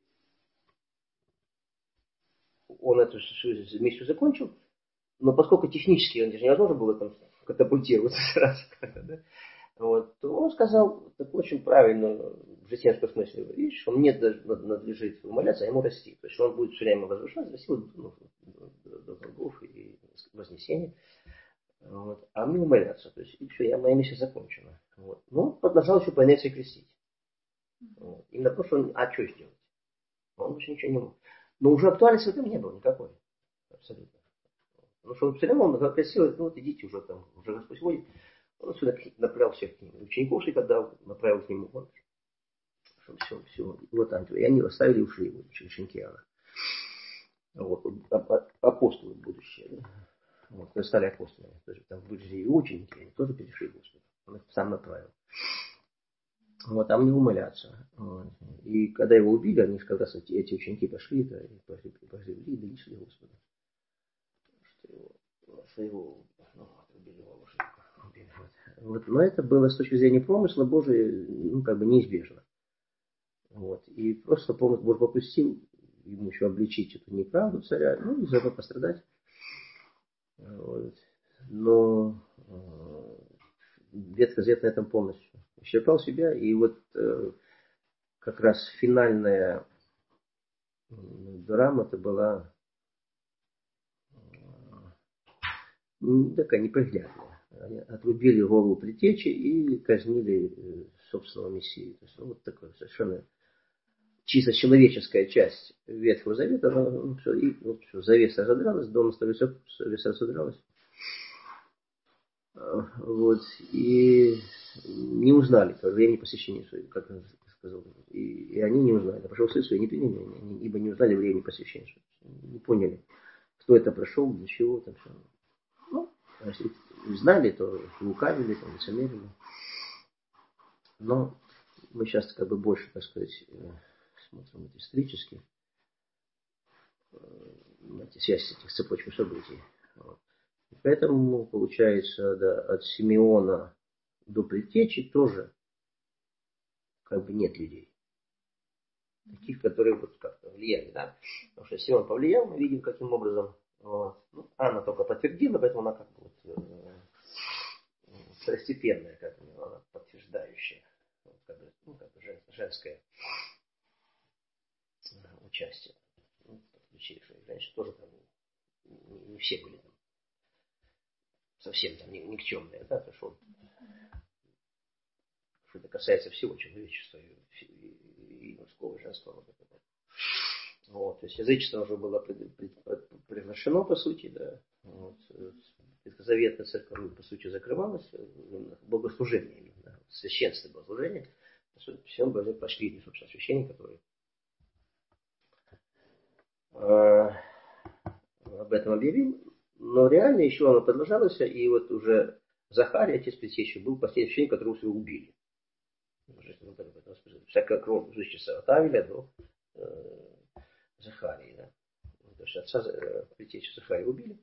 он эту миссию закончил, но поскольку технически он же невозможно было там катапультироваться сразу, да, вот, то он сказал такую очень правильную в житейском смысле вещь, что мне надлежит умоляться, а ему расти. То есть он будет все время возвышаться, расти ну, до долгов и вознесения. Вот, а мне умоляться. То есть, и все, я, моя миссия закончена. Вот. Но он продолжал еще по инерции крестить. Вот. Именно потому, что он, а что сделать? Он больше ничего не мог. Но уже актуальности в этом не было никакой. Абсолютно. Потому что он все равно он крестил, ну вот идите уже там, уже Господь водит. Он сюда направил всех к нему. Учеников шли, когда направил к нему. Вот. Все, все. Вот там. И они оставили и ушли, вот, ученики Иоанна. Вот. Апостолы будущие. Да? Вот. Стали апостолами. То есть там были и ученики, они тоже перешли к Господу. Он их сам направил. Вот, а мне умоляться. Вот. И когда его убили, они как раз эти, эти ученики пошли, да, и пошли, пошли, и донесли Господу. Что его, что его ну, убили его лошадку. Вот. Вот. Но это было с точки зрения промысла Божия, ну, как бы неизбежно. Вот. И просто помысл Божий попустил ему еще обличить эту неправду царя, ну, и за это пострадать. Вот. Но э, Ветхий Завет на этом полностью исчерпал себя, и вот э, как раз финальная э, драма это была э, такая неприглядная. Они отрубили голову предтечи и казнили э, собственного Мессию. То есть, ну, вот такая совершенно чисто человеческая часть Ветхого Завета, она, ну, все, и вот все, завеса разодралась, дом завеса разодралась. Вот, и не узнали во времени посещения своего, как он сказал. И, и они не узнали. Прошел сын свой, не приняли, они, ибо не узнали времени посещения своего. Не поняли, кто это прошел, для чего там все. Ну, а если знали, то лукавили, там, лицемерили. Но мы сейчас как бы больше, так сказать, смотрим это исторически, на эти связи этих цепочек событий. Вот. Поэтому, получается, да, от Симеона до предтечи тоже как бы нет людей. Таких, которые вот как-то влияли, да. Потому что Симеон повлиял, мы видим, каким образом. Вот. Ну, Анна только подтвердила, поэтому она как бы вот, э, второстепенная, как бы, она подтверждающая. Вот, как бы, ну, как бы женское участие. Ну, раньше тоже там не, не все были там совсем там никчемные, да, потому что, что это касается всего человечества и, и, и мужского, и женского. Вот, вот, то есть язычество уже было приглашено, по сути, да. Вот. Ветхозаветная церковь, по сути, закрывалась, богослужение именно, да, священство богослужение. По сути, все были пошли, собственно, священники, которые э, об этом объявил. Но реально еще оно продолжалось, и вот уже Захарий, отец Предтечи, был последний священник, которого все убили. Всякая кровь жиждется от Авеля до э, Захарии. Да? То есть отца э, Предтечи Захария убили.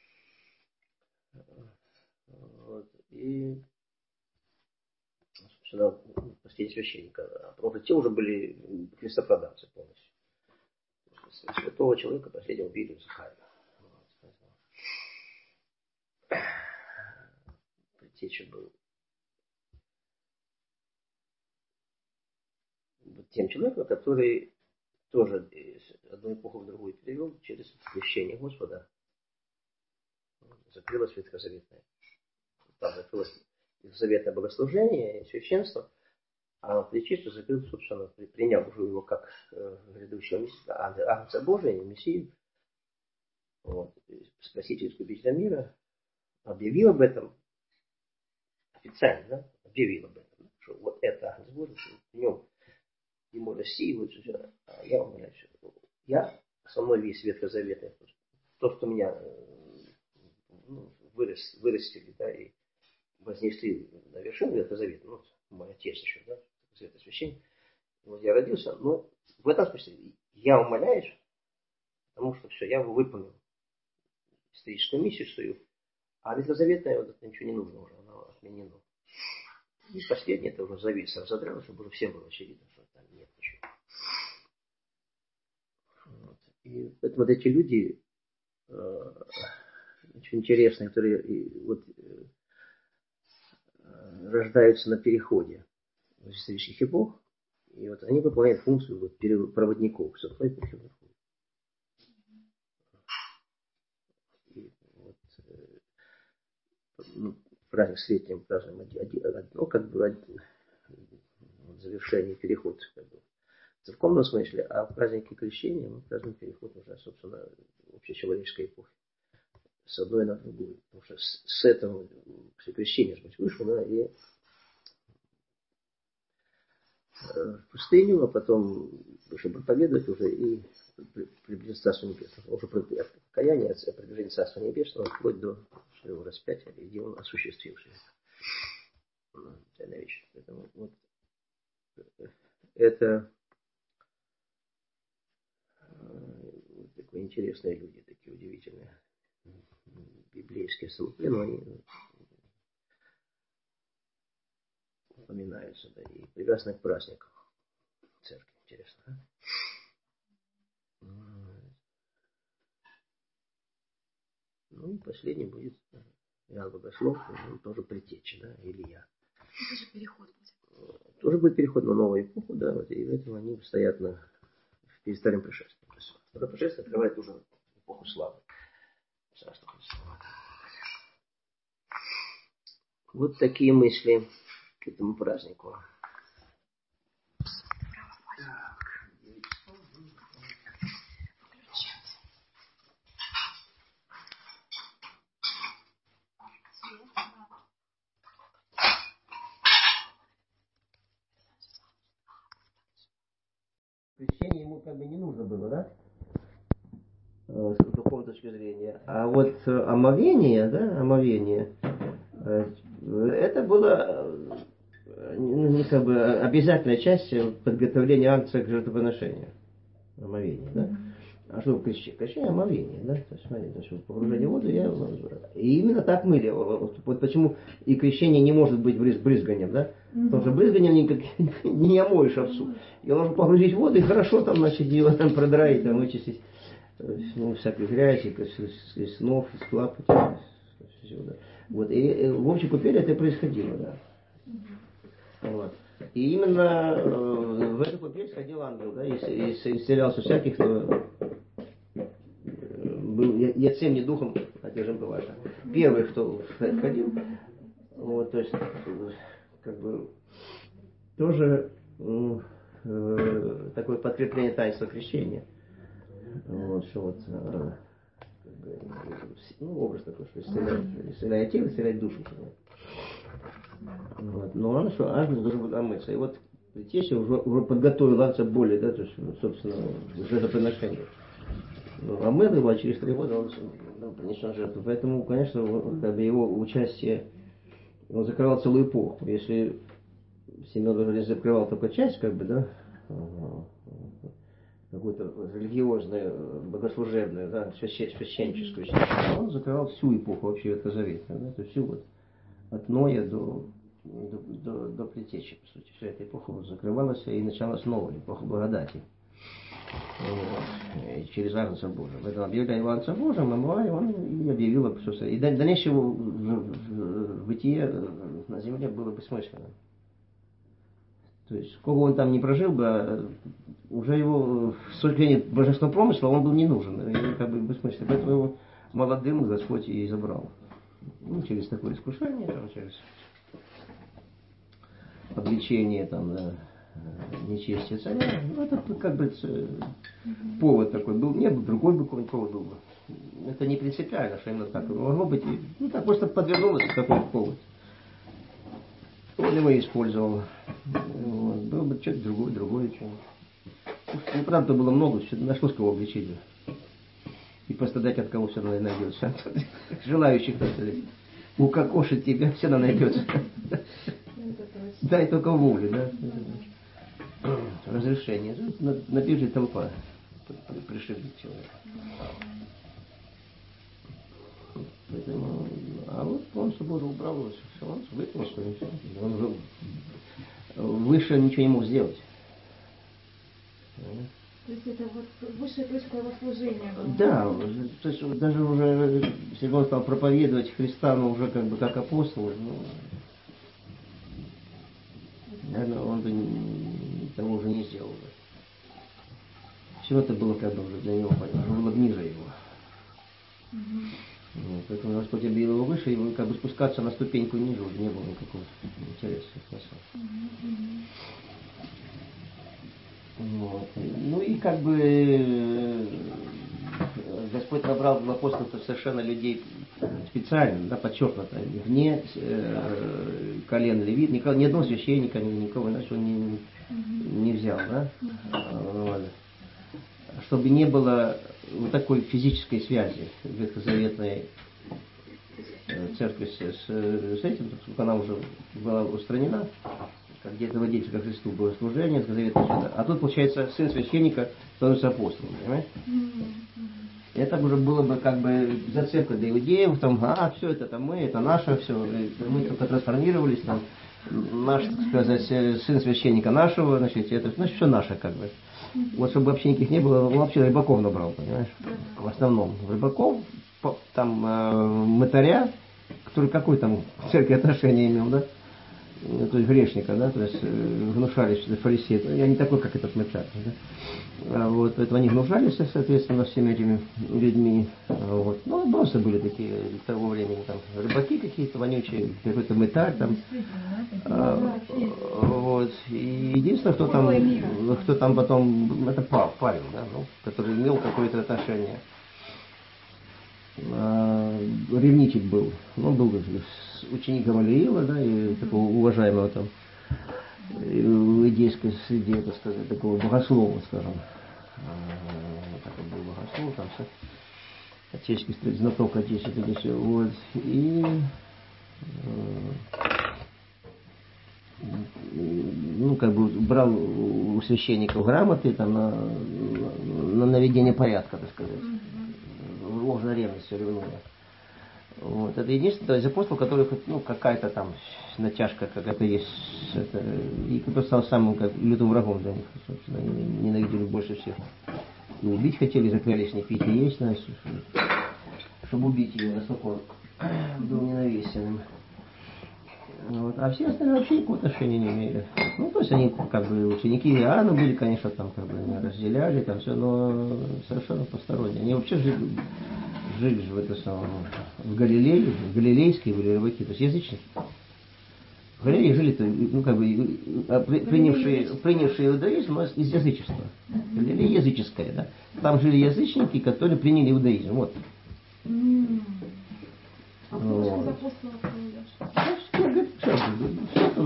Вот. И, собственно, последний священник. А потому что те уже были христопродавцы полностью. Святого человека последнего убили Захария. Предтеча был тем человеком, который тоже из одной эпохи в другую перевел через крещение Господа. Закрылось ветхозаветное. Там закрылось заветное богослужение и священство, а Пречистый закрыл, собственно, приняв уже его как э, грядущего Агнца Божия, Мессию, вот, Спасителя и Искупителя мира, объявил об этом официально, да, объявил об этом, что вот это Агнец Божий, в нем ему России, вот все, а я умоляю, я со мной весь ветхозаветный, то, что меня ну, вырос, вырастили, да, и вознесли на вершину ветхозавета, ну, мой отец еще, да, священник, вот я родился, но в этом смысле я умоляюсь, потому что все, я выполнил историческую миссию свою, а ветхозаветное вот это ничего не нужно уже, оно отменено. И последнее, это уже завис разодралось, чтобы уже всем было очевидно, что там нет ничего. Вот. И поэтому вот эти люди э, очень интересные, которые и, вот, э, рождаются на переходе в исторических эпох, и вот они выполняют функцию вот, проводников с одной эпохи в другую. И вот, э, ну, праздник Сретенем празднуем одно, как бы один, вот, завершение, переход как бы, в церковном смысле, а в празднике Крещения мы празднуем переход уже, собственно, в общечеловеческой эпохи. С одной на другую. Потому что с, с этого все крещение же быть вышло, да, и в пустыню, а потом уже проповедовать уже и приблизиться к Царству Небесному. Уже покаяние, приближение Царства Небесного, вплоть до своего распятия, где он осуществил все это. Тайная вещь. Поэтому вот это вот такие интересные люди, такие удивительные, библейские столпы, но они упоминаются, да, и привязаны к праздникам церкви. Интересно, да? Ну и последний будет Иоанн Богослов, он тоже Предтеча, да, Илья. Тоже переход будет. Тоже будет переход на новую эпоху, да, вот, и в этом они стоят на, перед старым пришествием. Второе пришествие открывает уже эпоху славы. Царство Христово. Вот такие мысли к этому празднику. Крещение ему как бы не нужно было, да? С духовной точки зрения. А вот омовение, да, омовение, это было не как бы обязательная часть подготовления акции к жертвоприношению. Омовение, да? А что крещение? Крещение омовение, да? То есть, смотрите, то есть погружение в воду, я... И именно так мыли. Вот, вот почему и крещение не может быть брызганием, да? Потому что брызганием никак не омоешь овцу. Ее нужно погрузить в воду и хорошо там, значит, ее там продраить, там, вычистить, ну, всякую грязь, из снов, из клапоть. Вот. И в общей купели это происходило, да. Вот. И именно э, в эту купель сходил ангел, да, и, и исцелялся всяких, кто был я всем не духом одержим бываша. Первый, кто входил, вот, то есть, как бы, тоже э, такое подкрепление таинства крещения. Вот, что вот, э, как бы, ну, образ такой, что исцеляет, исцеляет тело, исцеляет душу. Вот. Но главное, что ангел должен был омыться. И вот Предтеча уже, уже подготовил акцию более, да, то есть, собственно, жертвоприношение. Ну, а Мед его через три года он ну, принесен жертву. Поэтому, конечно, как бы его участие, он закрывал целую эпоху. Если Симеон Божий закрывал только часть, как бы, да, какую-то религиозную, богослужебную, да, священническую, он закрывал всю эпоху вообще Ветхого Завета, да, то есть всю вот от Ноя до, до, до, до Предтечи, по сути. Вся эта эпоха вот закрывалась и началась новая эпоха благодати. Вот. И через Агнца Божия. Поэтому объявляя Агнца Божия, Мамуай, он и объявил, что и дальнейшее его бытие на земле было бессмысленно. То есть, сколько он там не прожил бы, уже его с точки зрения божественного промысла он был не нужен. И как бы бессмысленно. Поэтому его молодым Господь и забрал. Ну, через такое искушение, там, через обличение там, да, нечестия царя. Ну, это как бы повод такой был. Не был, другой бы какой-нибудь повод был бы. Это не принципиально, что именно так. Могло быть, ну так просто подвернулось какой-то повод. Он его использовал. Вот. Было бы что-то другое, другое что-то. Ну, правда, было много, нашлось кого обличить. И пострадать от кого все равно найдется. Желающих, укокошить тебя все равно найдется. Дай только волю, да. Разрешение. Набежит толпа. Пришибет человека. Поэтому, а вот он свободу убрал, все, он выкинул, что ли, все. Он выше ничего не мог сделать. То есть это вот высшая точка его служения была. Да, то есть даже уже, если он стал проповедовать Христа, но уже как бы как апостол, ну, наверное, он бы того уже не сделал бы. Все это было как бы уже для него, уже было ниже его. Угу. Вот, поэтому Господь объявил его выше, и как бы спускаться на ступеньку ниже уже не было никакого интереса. Вот. Ну и как бы Господь набрал в апостолов совершенно людей специально, да, подчеркнуто, вне э, колен левит, никого, ни одного священника, никого иначе он не, не взял, да? Вот. Чтобы не было вот такой физической связи ветхозаветной церкви с, с, с этим, поскольку она уже была устранена, как где-то водитель ко Христу было служение, а тут, получается, сын священника становится апостолом, понимаешь? Это уже было бы как бы зацепка для иудеев, там, а, все это там мы, это наше, все, мы только трансформировались, там, наш, так сказать, сын священника нашего, значит, это, значит, все наше, как бы. Вот чтобы вообще никаких не было, он вообще рыбаков набрал, понимаешь? В основном рыбаков, там, э, мытаря, который какой там к церкви отношение имел, да? То есть грешника, да, то есть э, гнушались фарисеи. Я не такой, как этот мытарь, да? А вот, поэтому они гнушались, соответственно, всеми этими людьми. Вот. Ну, просто были такие того времени, там, рыбаки какие-то вонючие, какой-то мытарь там. А, вот. И единственное, кто там, кто там потом, это Павел, да, ну, который имел какое-то отношение. А, ревнитель был. Ну, был ученик Гамалиила, да, и такого уважаемого там в иудейской среде, так сказать, такого богослова, скажем. Такой был богослов, там все. Отеческий знаток отечества, здесь все. Вот. И ну, как бы брал у священников грамоты там, на, на наведение порядка, так сказать. Ложная ревность все ревнуя. Вот. Это единственный из апостолов, который ну, какая-то там натяжка какая-то есть. Это, и который стал самым как, лютым врагом для них. Собственно, они ненавидели больше всех. И убить хотели, заклялись не пить и есть, значит, чтобы убить его, насколько он был ненавистен им. Вот. А все остальные вообще никакого отношения не имели. Ну, то есть они как бы ученики Иоанна были, конечно, там как бы разделяли, там все, но совершенно посторонние. Они вообще жили, жили же в это самом, в Галилее, в Галилейские были рыбаки, то есть язычники. В Галилее жили-то, ну, как бы, принявшие, принявшие иудаизм, но из язычества. Галилея языческая, да. Там жили язычники, которые приняли иудаизм, вот. А вот.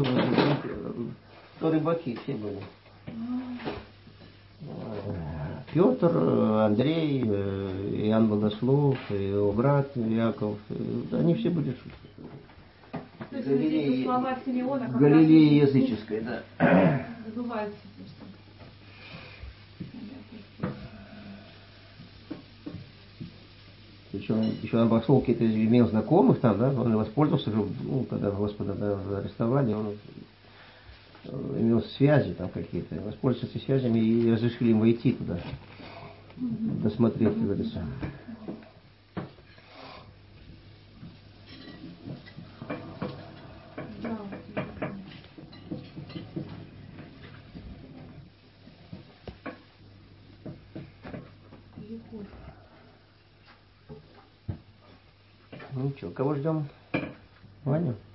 То рыбаки все были. Петр, Андрей, Иоанн Богослов, его брат Яков, они все были то есть Галилеи, слова Симеона как Галилеи языческой, да. Забывается. Причем еще он Богослов какие-то имел знакомых там, да, он воспользовался, ну, когда Господа да, арестовали, он имел связи там какие-то, воспользовался связями и разрешили им войти туда, досмотреть, как говорится. Ну что, кого ждем? Ваню?